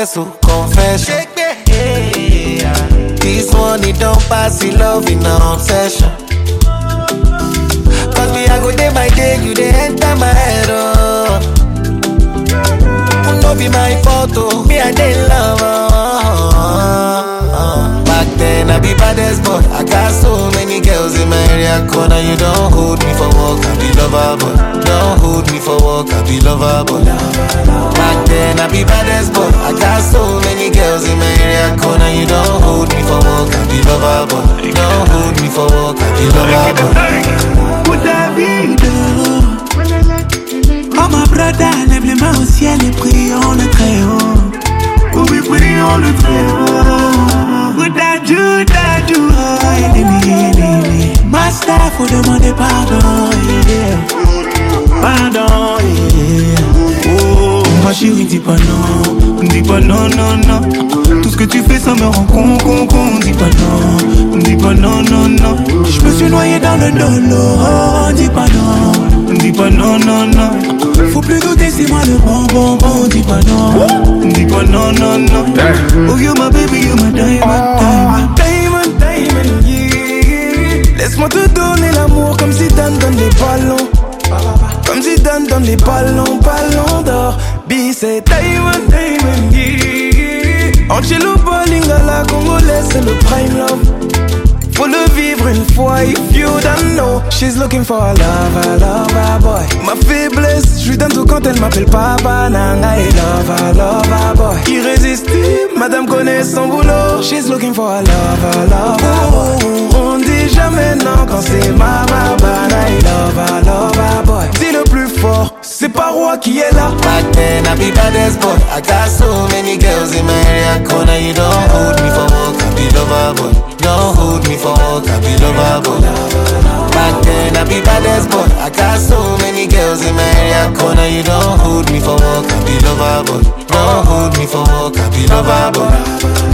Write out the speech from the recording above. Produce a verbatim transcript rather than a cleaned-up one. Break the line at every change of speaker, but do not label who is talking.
confess, oh, confession. This one, it don't pass the love in an obsession. Cause me, I go day by day, you they enter my head, oh. No be my fault, oh. Me, I dey love, oh. Back then, I be baddest boy. I got so many girls in my area corner. You don't hold me for work, I be lover, boy. Don't hold me for work, I be lover, boy. Back then, I be baddest boy. I got so many girls in my area corner. You don't hold me for work, I be lover, boy. Don't hold me for work, I be lover, boy.
Oh ma brother, lève les mains au ciel et prions le très haut. Oh oui, prions le très haut. Ouda Juda Juda, Master, faut demander pardon, yeah. Pardon, yeah. Oh, ma chérie, dis pas non, dis pas non, non, non. Tout ce que tu fais, ça me rend con, con, con. Dis pas non, dis pas non, non, non. Je me suis noyé dans le dolo, oh, dis pas non, dis pas non, non, non. Faut plus douter, c'est moi le bon, bon, bon. Dis pas non, dis pas non, non, non. Oh, you're my baby, you're my diamond, diamond. Diamond, diamond, yeah. Laisse-moi te donner l'amour comme si Dan donne les ballons. Comme si Dan donne les ballons, ballons d'or. B, c'est diamond, diamond, yeah. Angelo Bolingala, Congolais, c'est le prime love. Faut le vivre une fois, if you don't know. She's looking for a lover, lover boy. Ma faiblesse, je lui donne tout quand elle m'appelle papa. Nanga et lover, lover boy. Irrésistible, madame connaît son boulot. She's looking for a lover, lover boy. On dit jamais non quand c'est mama. Nanga et lover, lover boy. Dis le plus fort, c'est pas roi qui est là.
Back then I be baddest boy. I got so many girls in my area corner. You don't hold me for work, I be lover boy. Don't hold me for work, I be lover boy. Back then I be baddest boy. I got so many girls in my area corner. You don't hold me for work, I be lover boy. Don't hold me for work, I be lover boy.